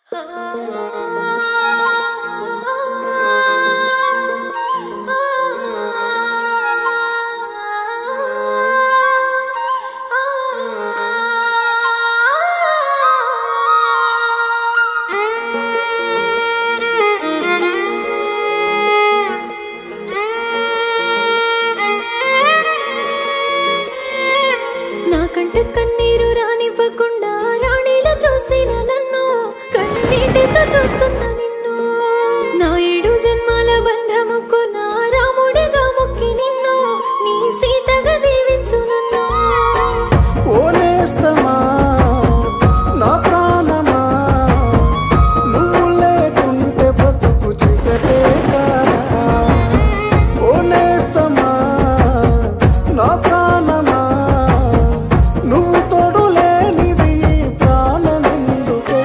నాకంటే కన్నీరు రానివ్వకుండా రాణిలా చూసిన నన్ను కన్నీటితో చూస్తున్న నిన్ను నా 7 జన్మాల బంధముకు నా రాముడిగా మొక్కి నిన్ను నీ సీతగా దీవించు నన్ను. ఓ నేస్తమా నా ప్రాణమా నువ్వు లేకుంటే బ్రతుకు చీకటే కాదా. ఓ నేస్తమా నా ప్రాణమా నువ్వు తోడు లేనిది ప్రాణమెందుకే.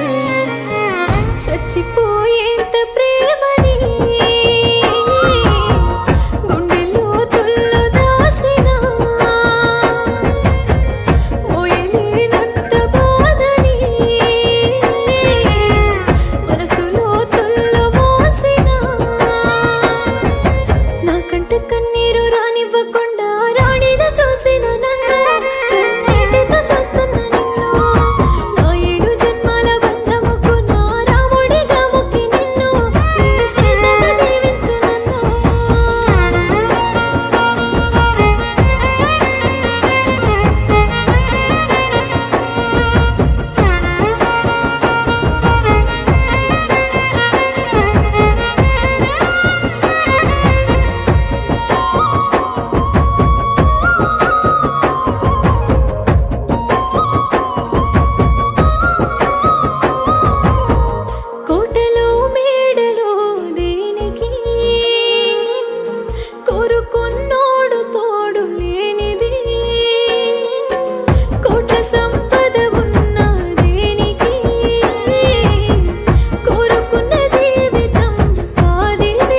చచ్చిపోయేంత ప్రేమని గుండెలో తుల్లో దాసిన మోయలేనంత బాధని మనసులో తుల్లో మోసిన నాకంట కన్నీరు రానివ్వకుండా రాణిలా చూసిన నన్ను కన్నీటితో చూస్తున్న నిన్ను నా 7 జన్మాల బంధముకు నా రాముడిగా మొక్కి నిన్ను నీ సీతగా దీవించు నన్ను. కోటలో మేడలో దేనికి కోరుకున్నోడు తోడు లేనిది కోట్ల సంపద ఉన్న దేనికి కోరుకున్న జీవితం కాదిది.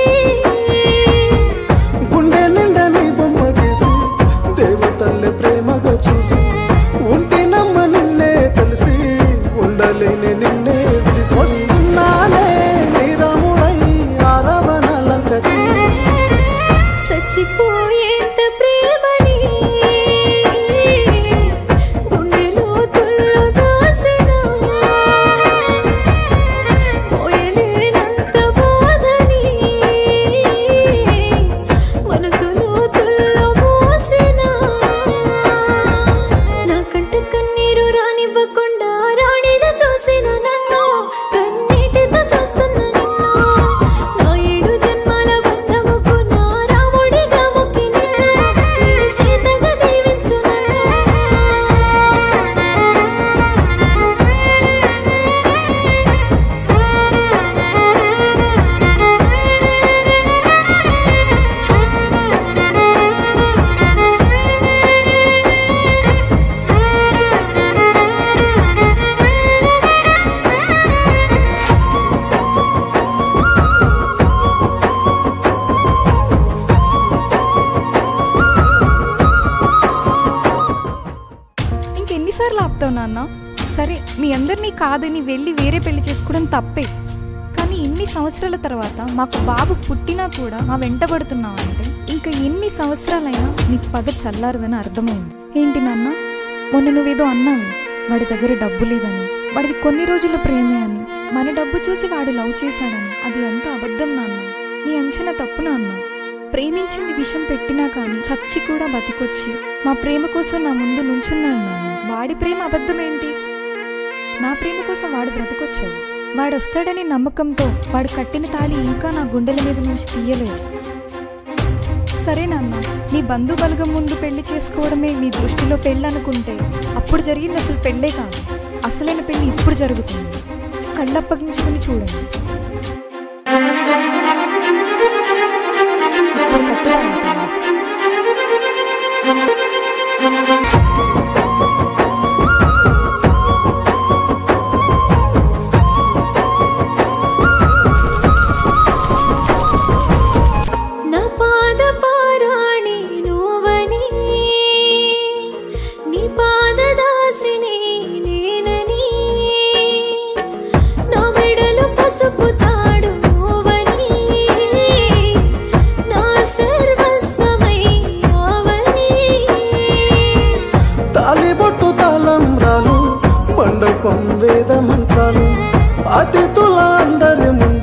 గుండె నిండా నీ బొమ్మ గీసి దేవతల్లే ప్రేమగా చూసి ఉంటే నమ్మ నిన్నే తెలిసి ఉండలేని నిన్నే విడిసి వస్తున్నానే నీ రాముడై ఆరవన లంకకి. చచ్చిపోయేంత ప్రేమని గుండెలో తుల్లో దాసిన మోయలేనంత బాధని మనసులో తుల్లో మోసిన నాకంట కన్నీరు రానివ్వకుండా రాణిలా చూసిన నన్ను కన్నీటితో చూస్తున్న నిన్ను నా 7 జన్మాల బంధముకు నా రాముడిగా మొక్కి నిన్ను నీ సీతగా దీవించు నన్ను. ఇంకెన్నిసార్లు ఆపుతావు నాన్న? సరే, మీ అందరినీ కాదని వెళ్ళి వేరే పెళ్లి చేసుకోవడం తప్పే. కానీ ఇన్ని సంవత్సరాల తర్వాత మాకు బాబు పుట్టినా కూడా మా వెంటబడుతున్నావు అంటే ఇంకా ఎన్ని సంవత్సరాలైనా నీ పగ చల్లారదని అర్థమైంది. ఏంటి నాన్న, మొన్న నువ్వేదో అన్నావు, వాడి దగ్గర డబ్బు లేదని, వాడిది కొన్ని రోజుల ప్రేమే అని, మన డబ్బు చూసి వాడు లవ్ చేశాడని. అది అంతా అబద్ధం నాన్న. నీ అంచనా తప్పు నాన్న. ప్రేమించింది విషం పెట్టినా కానీ చచ్చి కూడా బతికొచ్చి మా ప్రేమ కోసం నా ముందు నుంచున్నాడు నాన్న. వాడి ప్రేమ అబద్ధం ఏంటి? నా ప్రేమ కోసం వాడు బ్రతికొచ్చాడు. వాడు వస్తాడని నమ్మకంతో వాడు కట్టిన తాళి ఇంకా నా గుండెల మీద నుంచి తీయలేదు. సరే నాన్న, మీ బంధుబలగం ముందు పెళ్లి చేసుకోవడమే మీ దృష్టిలో పెళ్ళి అనుకుంటే అప్పుడు జరిగింది అసలు పెళ్ళే కాదు. అసలైన పెళ్లి ఇప్పుడు జరుగుతుంది. కళ్ళప్పగించుకుని చూడండి. పాదదాసిని నేనని నా మెడ మంత్రాలు అతిథుల అందరి ముందు